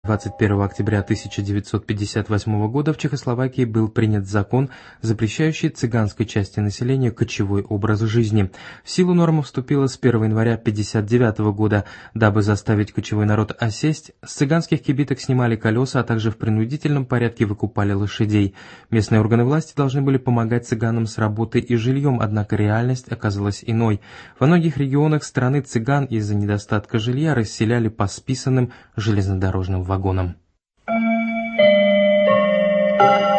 21 октября 1958 года в Чехословакии был принят закон, запрещающий цыганской части населения кочевой образ жизни. В силу норма вступила с 1 января 1959 года. Дабы заставить кочевой народ осесть, с цыганских кибиток снимали колеса, а также в принудительном порядке выкупали лошадей. Местные органы власти должны были помогать цыганам с работой и жильем, однако реальность оказалась иной. Во многих регионах страны цыган из-за недостатка жилья расселяли по списанным железнодорожным вагонам.